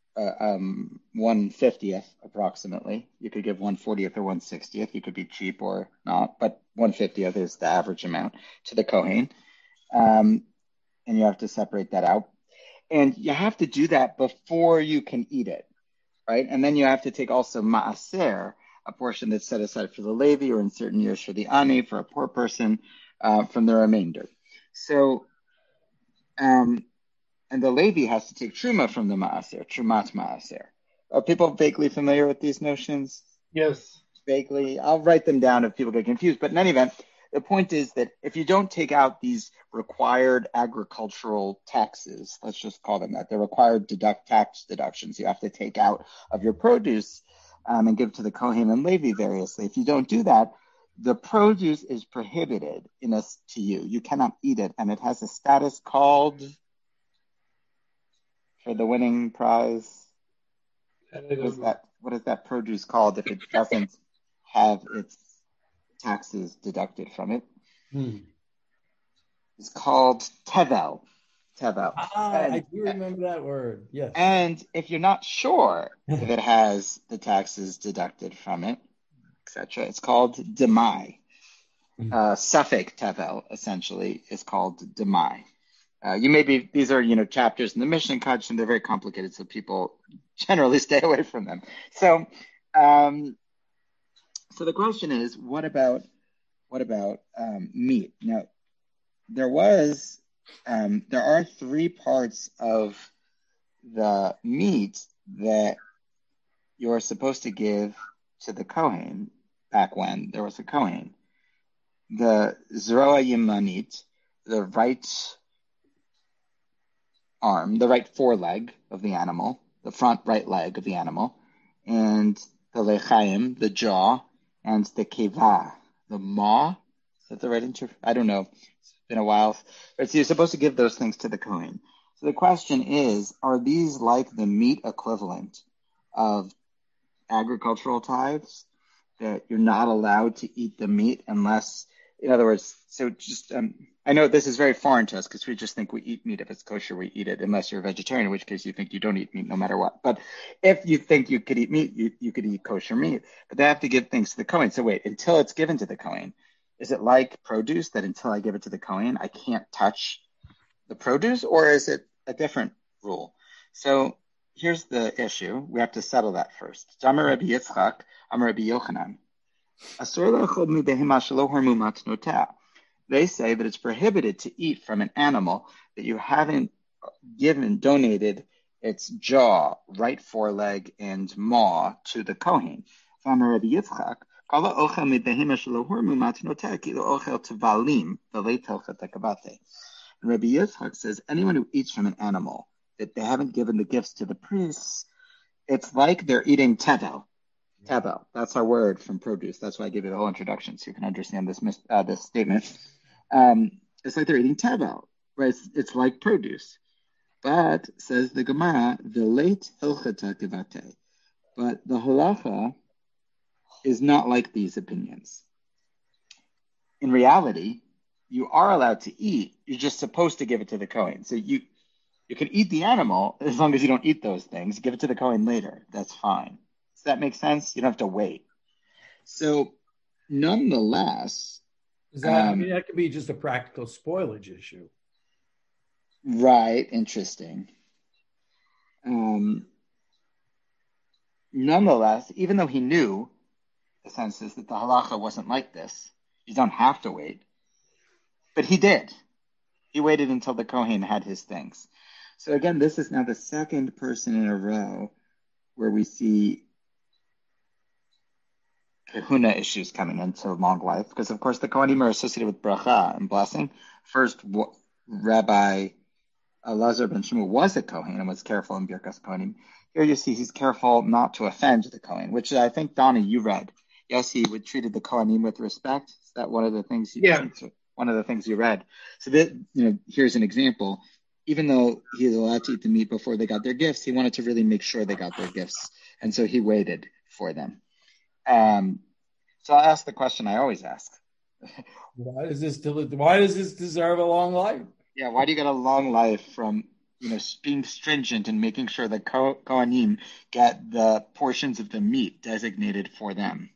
1/50th approximately. You could give 1/40th or 1/60th. You could be cheap or not, but 1/50th is the average amount to the kohen. And you have to separate that out. And you have to do that before you can eat it, right? And then you have to take also maaser, a portion that's set aside for the Levi, or in certain years for the Ani, for a poor person, from the remainder. So, and the Levi has to take truma from the maaser, trumat maaser. Are people vaguely familiar with these notions? Yes. Vaguely. I'll write them down if people get confused. But in any event, the point is that if you don't take out these required agricultural taxes, let's just call them that, they're required tax deductions you have to take out of your produce, and give to the Kohen and Levi variously. If you don't do that, the produce is prohibited to you. You cannot eat it, and it has a status called, for the winning prize, what is that produce called if it doesn't have its taxes deducted from it? It's called tevel. I do remember that word, yes. And if you're not sure if it has the taxes deducted from it, etc., it's called demai. Suffix tevel, essentially, is called demai. These are, chapters in the Mishnah and Kudshim, they're very complicated, so people generally stay away from them. So the question is, what about meat? Now, there are 3 parts of the meat that you're supposed to give to the Kohen back when there was a Kohen. The Zroa Yemanit, the right arm, the right foreleg of the animal, the front right leg of the animal, and the Lechaim, the jaw, and the Keva, the maw. Is that the right I don't know. Been a while. But so you're supposed to give those things to the Kohen. So the question is, are these like the meat equivalent of agricultural tithes, that you're not allowed to eat the meat unless, in other words, so just, I know this is very foreign to us because we just think we eat meat. If it's kosher, we eat it, unless you're a vegetarian, in which case you think you don't eat meat no matter what. But if you think you could eat meat, you could eat kosher meat. But they have to give things to the Kohen. So wait, until it's given to the Kohen, is it like produce that until I give it to the Kohen, I can't touch the produce, or is it a different rule? So here's the issue. We have to settle that first. Amar Rabbi Yitzchak, Amar Rabbi Yochanan. They say that it's prohibited to eat from an animal that you haven't donated its jaw, right foreleg, and maw to the Kohen. Amar Rabbi Yitzchak, Rabbi Yitzchak says anyone who eats from an animal that they haven't given the gifts to the priests, it's like they're eating tevel. Tevel, that's our word from produce. That's why I gave you the whole introduction so you can understand this this statement. It's like they're eating tevel, right? It's like produce. But, says the Gemara, the late hilchata kivate. But the halacha is not like these opinions. In reality, you are allowed to eat. You're just supposed to give it to the Kohen. So you can eat the animal as long as you don't eat those things. Give it to the Kohen later. That's fine. Does that make sense? You don't have to wait. So, nonetheless, that could be just a practical spoilage issue. Right. Interesting. Nonetheless, even though he knew, the sense is that the halacha wasn't like this, you don't have to wait. But he did. He waited until the Kohen had his things. So again, this is now the second person in a row where we see kahuna issues coming into long life. Because, of course, the Kohanim are associated with bracha and blessing. First, Rabbi Elazar ben Shmuel was a Kohen and was careful in Birkas Kohanim. Here you see he's careful not to offend the Kohen, which I think, Donnie, you read. Yes, he treated the Kohanim with respect. Is that one of the things one of the things you read? So that, here's an example. Even though he was allowed to eat the meat before they got their gifts, he wanted to really make sure they got their gifts. And so he waited for them. So I'll ask the question I always ask. Why does this deserve a long life? Yeah, why do you get a long life from being stringent and making sure that Kohanim get the portions of the meat designated for them?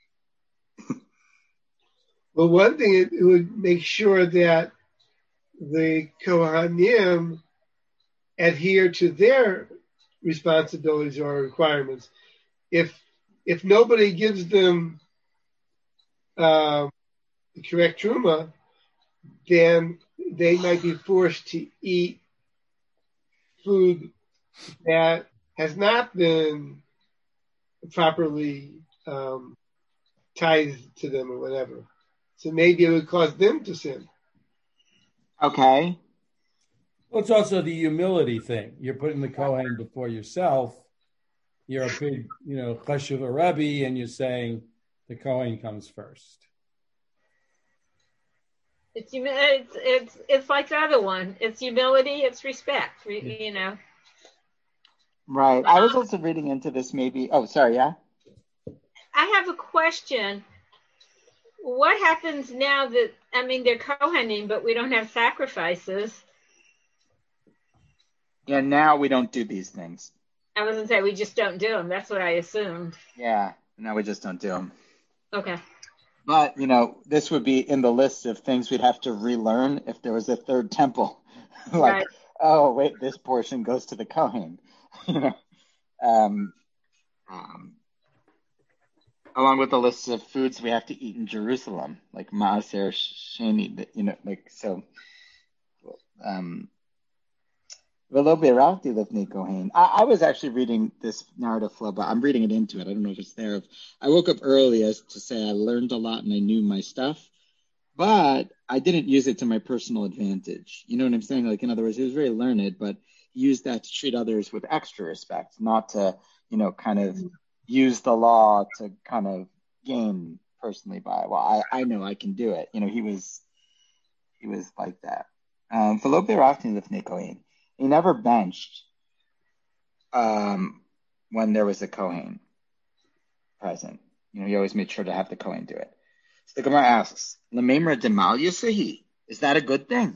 Well, one thing, it would make sure that the Kohanim adhere to their responsibilities or requirements. If nobody gives them the correct truma, then they might be forced to eat food that has not been properly tithed to them or whatever. So maybe it would cause them to sin. Okay. Well, it's also the humility thing. You're putting the Kohen before yourself. You're a big, chashuv Rebbe, and you're saying the Kohen comes first. It's like the other one. It's humility. It's respect. Right. I was also reading into this. Maybe. Oh, sorry. Yeah. I have a question. What happens now that they're Kohanim, but we don't have sacrifices? Yeah. Now we don't do these things. I was gonna say we just don't do them. That's what I assumed. Yeah. Now we just don't do them. Okay. But, this would be in the list of things we'd have to relearn if there was a third temple. Right. Oh, wait, this portion goes to the Kohen. Along with the list of foods we have to eat in Jerusalem, like Maaser Sheni, I was actually reading this narrative flow, but I'm reading it into it. I don't know if it's there. I woke up early as to say I learned a lot and I knew my stuff, but I didn't use it to my personal advantage. You know what I'm saying? Like, in other words, he was very learned, but he used that to treat others with extra respect, not to, kind of use the law to kind of gain personally by, well, I know I can do it. He was like that. He never benched when there was a Kohen present. He always made sure to have the Kohen do it. So the Gemara asks, L'meimra demal yasehi, is that a good thing?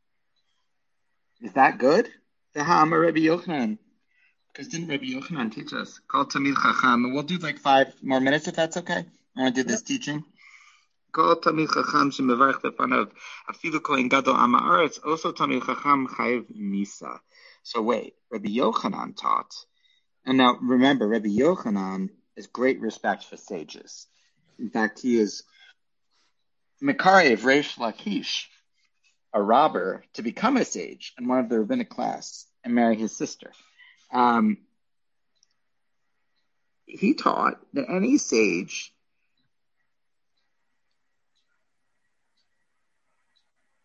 Is that good? Ha'amar Rabbi Yochanan. Because didn't Rabbi Yochanan teach us? Kol tamid chacham. We'll do like 5 more minutes if that's okay. I want to do this teaching. Kol tamid chacham shemevarech b'fanav afilu kohen gadol am haaretz also tamid chacham chayiv misa. So wait, Rabbi Yochanan taught, and now remember, Rabbi Yochanan has great respect for sages. In fact, he is Mekarev Reish Lakish, a robber, to become a sage in one of the rabbinic class and marry his sister. He taught that any sage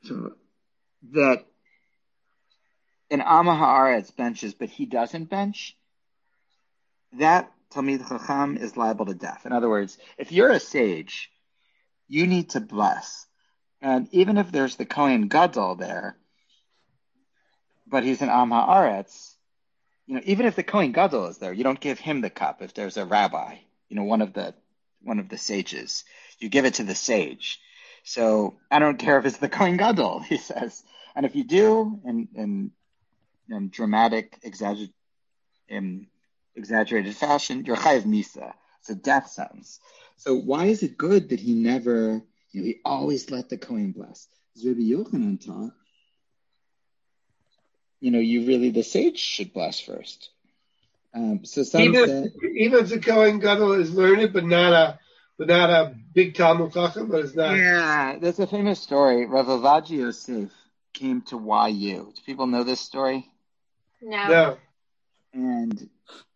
that an Am Haaretz benches, but he doesn't bench, that Talmid Chacham is liable to death. In other words, if you're a sage, you need to bless. And even if there's the Kohen Gadol there, but he's an Am Haaretz, even if the Kohen Gadol is there, you don't give him the cup. If there's a rabbi, one of the sages, you give it to the sage. So I don't care if it's the Kohen Gadol, he says. And if you do, in dramatic, exaggerated fashion, you're chayav misa. It's a death sentence. So why is it good that he never, he always let the Kohen bless? As Rabbi Yochanan taught, the sage should bless first. So some even if the Kohen Gadol is learned, but not a big Talmud Chacham, but it's not. Yeah, there's a famous story. Rav Ovadia Yosef came to YU. Do people know this story? No. And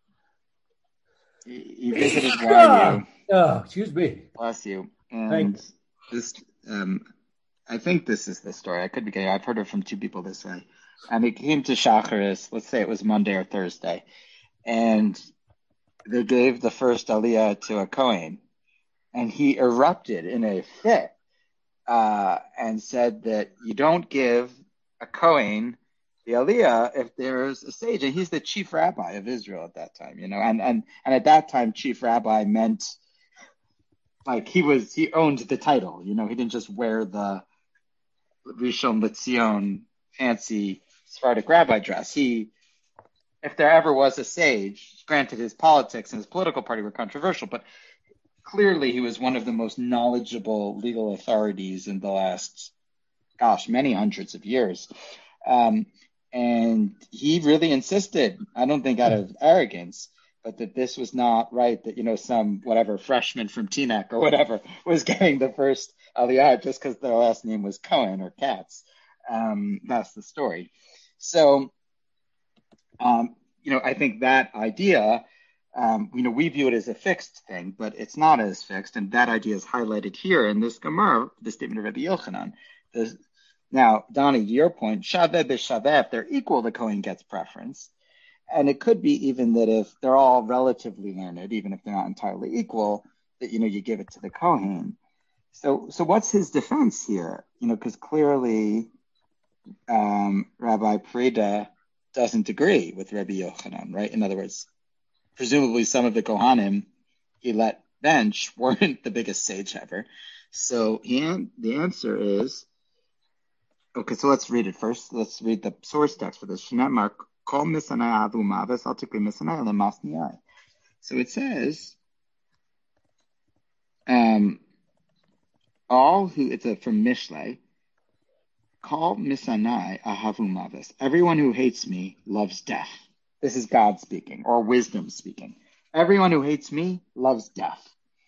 he visited YU. Oh, excuse me. Bless you. And Thanks. This, I think this is the story. I could be getting. I've heard it from two people this way. And he came to Shacharis. Let's say it was Monday or Thursday, and they gave the first Aliyah to a Kohen, and he erupted in a fit and said that you don't give a Kohen the Aliyah if there's a sage, and he's the chief rabbi of Israel at that time, and at that time chief rabbi meant like he owned the title, he didn't just wear the Rishon LeZion fancy Sephardic rabbi dress. If there ever was a sage, granted his politics and his political party were controversial, but clearly he was one of the most knowledgeable legal authorities in the last, many hundreds of years. And he really insisted, I don't think out of arrogance, but that this was not right, that, some freshman from Teaneck or whatever was getting the first Aliyah just because their last name was Cohen or Katz. That's the story. So, I think that idea, we view it as a fixed thing, but it's not as fixed. And that idea is highlighted here in this Gemara, the statement of Rabbi Yochanan. Now, Donnie, to your point, Shaveh b'Shaveh, if they're equal, the Kohen gets preference. And it could be even that if they're all relatively learned, even if they're not entirely equal, that, you give it to the Kohen. So what's his defense here? Because clearly Rabbi Perida doesn't agree with Rabbi Yochanan, right? In other words, presumably some of the Kohanim he let bench weren't the biggest sage ever. So the answer is, okay, so let's read it first. Let's read the source text for this. So it says, it's from Mishlei, Kol misanai ahavu maves. Everyone who hates me loves death. This is God speaking, or wisdom speaking. Everyone who hates me loves death.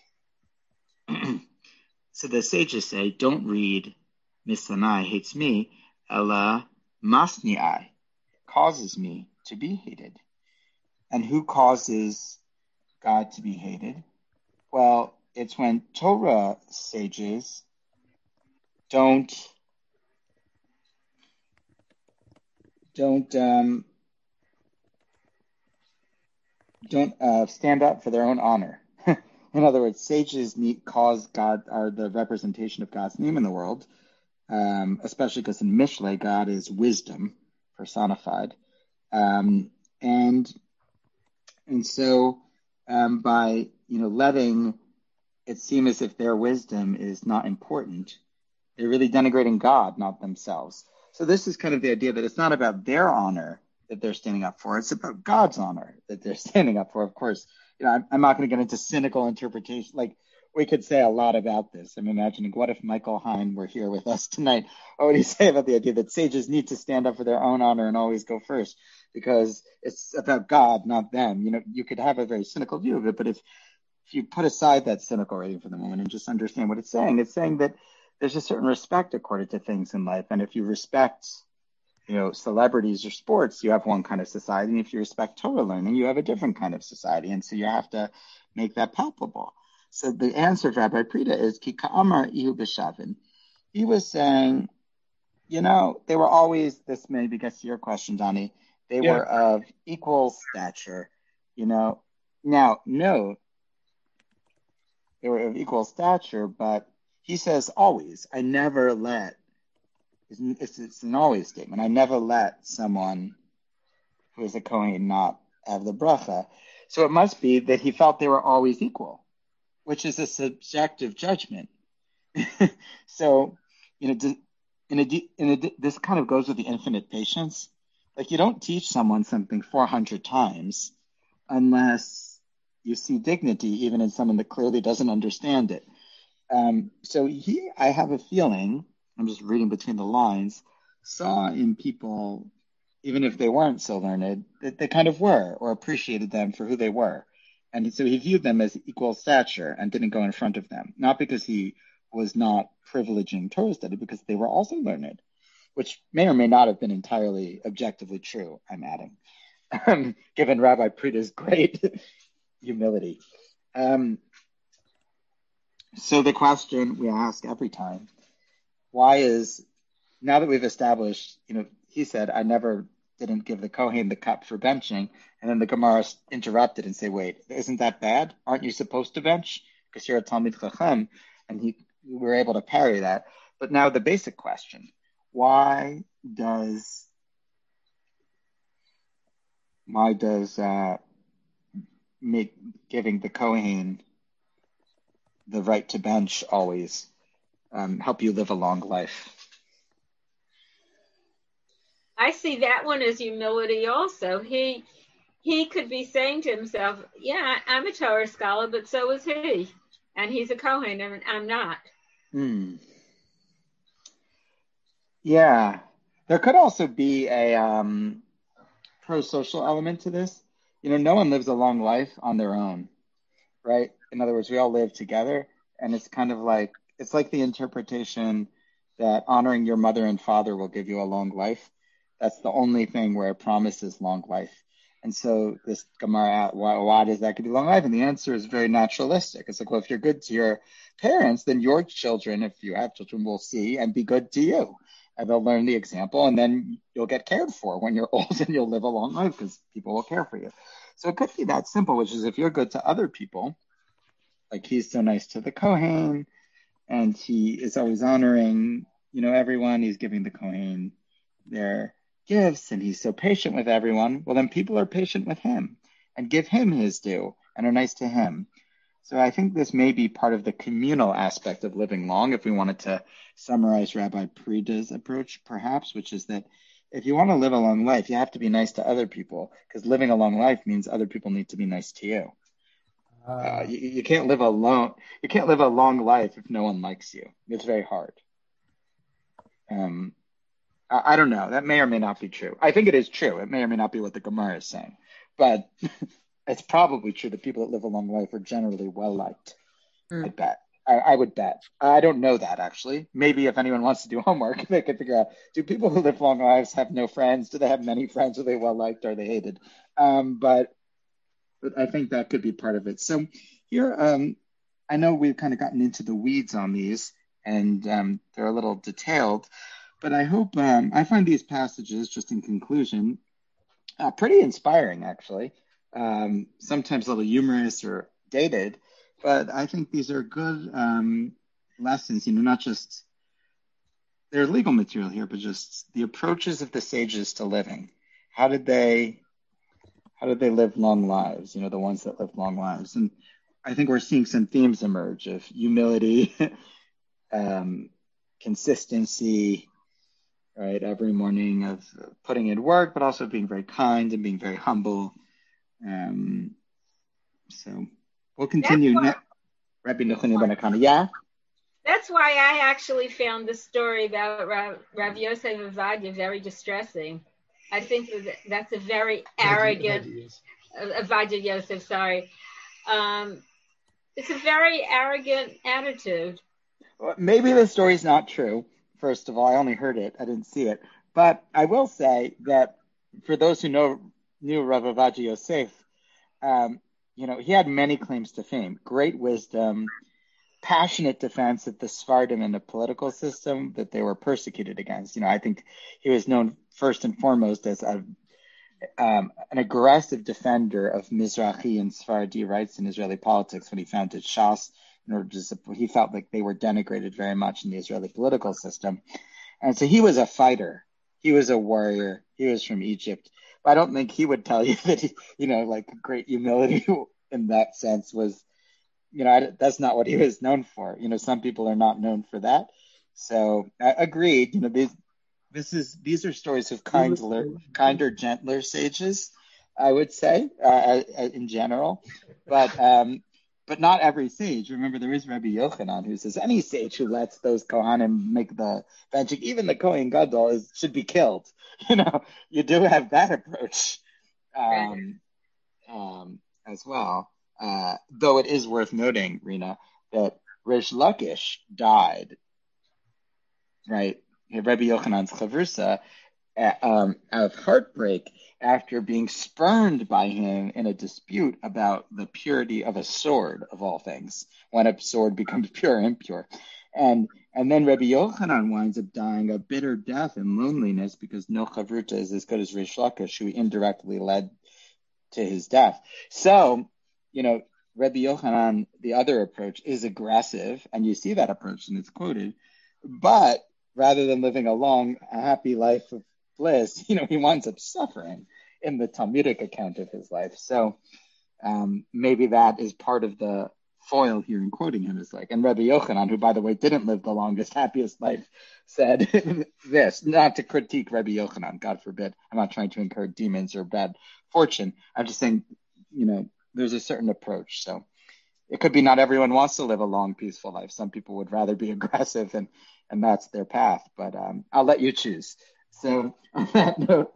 So the sages say, don't read misanai hates me, ela masniai, causes me to be hated. And who causes God to be hated? Well, it's when Torah sages don't stand up for their own honor. In other words, sages are the representation of God's name in the world, especially because in Mishlei, God is wisdom personified. And so by letting it seem as if their wisdom is not important, they're really denigrating God, not themselves. So this is kind of the idea that it's not about their honor that they're standing up for. It's about God's honor that they're standing up for. Of course, I'm not going to get into cynical interpretation. Like, we could say a lot about this. I'm imagining, what if Michael Hein were here with us tonight? What would he say about the idea that sages need to stand up for their own honor and always go first? Because it's about God, not them. You could have a very cynical view of it, but if you put aside that cynical rating for the moment and just understand what it's saying that there's a certain respect accorded to things in life. And if you respect, celebrities or sports, you have one kind of society. And if you respect Torah learning, you have a different kind of society. And so you have to make that palpable. So the answer of Rabbi Perida is, Ki ka'amar ihu b'shavin. He was saying, They were always, this maybe gets to your question, Donnie, they were of equal stature, Now, no, they were of equal stature, but he says always, I never let, it's an always statement, I never let someone who is a Kohen not have the bracha. So it must be that he felt they were always equal, which is a subjective judgment. So, this kind of goes with the infinite patience. Like, you don't teach someone something 400 times unless you see dignity even in someone that clearly doesn't understand it. So I have a feeling, I'm just reading between the lines, saw in people, even if they weren't so learned, that they kind of were, or appreciated them for who they were. And so he viewed them as equal stature and didn't go in front of them, not because he was not privileging Torah study, because they were also learned, which may or may not have been entirely objectively true, I'm adding, given Rabbi Prida's great humility. So the question we ask every time, why is, now that we've established, he said, I never didn't give the Kohen the cup for benching, and then the Gemara interrupted and say, wait, isn't that bad? Aren't you supposed to bench? Because you're a Talmid Chacham, and we were able to parry that. But now the basic question, why does giving the Kohen the right to bench always help you live a long life? I see that one as humility also. He could be saying to himself, yeah, I'm a Torah scholar, but so is he. And he's a Kohen, and I'm not. Yeah. There could also be a pro-social element to this. No one lives a long life on their own, right? In other words, we all live together, and it's kind of like, it's like the interpretation that honoring your mother and father will give you a long life. That's the only thing where it promises long life. And so this Gemara, why does that give you long life? And the answer is very naturalistic. It's like, well, if you're good to your parents, then your children, if you have children, will see and be good to you. And they'll learn the example, and then you'll get cared for when you're old, and you'll live a long life because people will care for you. So it could be that simple, which is if you're good to other people, like he's so nice to the Kohen, and he is always honoring, everyone. He's giving the Kohen their gifts, and he's so patient with everyone. Well, then people are patient with him and give him his due and are nice to him. So I think this may be part of the communal aspect of living long, if we wanted to summarize Rabbi Prida's approach, perhaps, which is that if you want to live a long life, you have to be nice to other people, because living a long life means other people need to be nice to you. You can't live alone. You can't live a long life if no one likes you. It's very hard. I don't know. That may or may not be true. I think it is true. It may or may not be what the Gemara is saying. But it's probably true that people that live a long life are generally well-liked. I bet. I would bet. I don't know that, actually. Maybe if anyone wants to do homework, they could figure out, do people who live long lives have no friends? Do they have many friends? Are they well-liked? Are they hated? But I think that could be part of it. So here, I know we've kind of gotten into the weeds on these, and they're a little detailed. But I hope, I find these passages, just in conclusion, pretty inspiring, actually. Sometimes a little humorous or dated, but I think these are good lessons, not just, they're legal material here, but just the approaches of the sages to living. How did they live long lives, the ones that live long lives? And I think we're seeing some themes emerge of humility, consistency, right, every morning, of putting in work, but also being very kind and being very humble. So we'll continue. Rabbi Nachman ben Akana. Yeah? That's why I actually found the story about Rav Yosef Avadia very distressing. I think that's a very arrogant, Avadia Yosef, sorry. It's a very arrogant attitude. Well, maybe the story's not true. First of all, I only heard it. I didn't see it. But I will say that for those who knew Rav Avadia Yosef, he had many claims to fame. Great wisdom, passionate defense of the Sephardim in the political system that they were persecuted against. I think he was known first and foremost as an aggressive defender of Mizrahi and Sephardi rights in Israeli politics when he founded Shas. He felt like they were denigrated very much in the Israeli political system. And so he was a fighter. He was a warrior. He was from Egypt. But I don't think he would tell you that, great humility in that sense was, that's not what he was known for. Some people are not known for that. So I agreed. These are stories of kinder, gentler sages, I would say, in general. But not every sage. Remember, there is Rabbi Yochanan who says any sage who lets those Kohanim make the benching, even the Kohen Gadol, should be killed. You do have that approach as well. Though it is worth noting, Rena, that Rish Lakish died, right? Rabbi Yochanan's chavrusa, out of heartbreak after being spurned by him in a dispute about the purity of a sword, of all things, when a sword becomes pure or impure. And then Rabbi Yochanan winds up dying a bitter death in loneliness because no chavruta is as good as Rish Lakish, who indirectly led to his death. So, Rabbi Yochanan, the other approach, is aggressive, and you see that approach, and it's quoted, but rather than living a long, happy life of bliss, he winds up suffering in the Talmudic account of his life. So maybe that is part of the foil here in quoting him. And Rabbi Yochanan, who, by the way, didn't live the longest, happiest life, said this, not to critique Rabbi Yochanan, God forbid. I'm not trying to incur demons or bad fortune. I'm just saying, there's a certain approach. So it could be not everyone wants to live a long, peaceful life. Some people would rather be aggressive, and that's their path. But I'll let you choose. So on that note,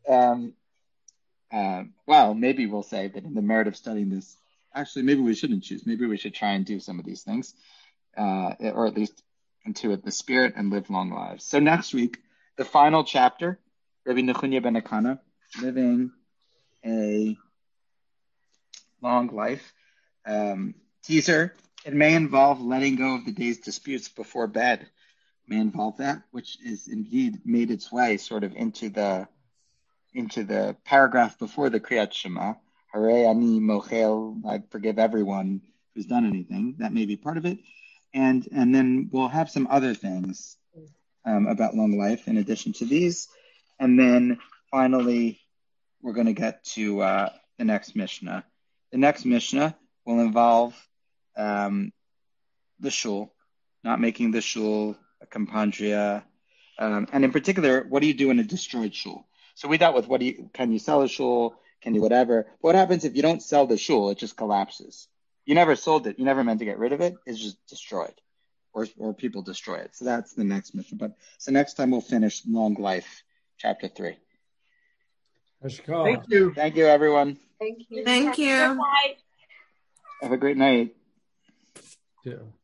maybe we'll say that in the merit of studying this, actually, maybe we shouldn't choose. Maybe we should try and do some of these things, or at least intuit the spirit and live long lives. So next week, the final chapter, Rabbi Nechunya ben Akana, living a long life. Teaser, it may involve letting go of the day's disputes before bed. May involve that, which is indeed made its way sort of into the paragraph before the Kriyat Shema. Harei ani mochel, I forgive everyone who's done anything. That may be part of it. And then we'll have some other things about long life in addition to these. And then finally, we're going to get to the next Mishnah. The next Mishnah will involve the shul, not making the shul a compandria, and in particular, what do you do in a destroyed shul? So we dealt with can you sell a shul, can you whatever. But what happens if you don't sell the shul? It just collapses. You never sold it, you never meant to get rid of it, it's just destroyed, or people destroy it. So that's the next mission. So next time we'll finish Long Life, chapter 3. Thank you. Thank you, everyone. Thank you. Have a great night. Yeah.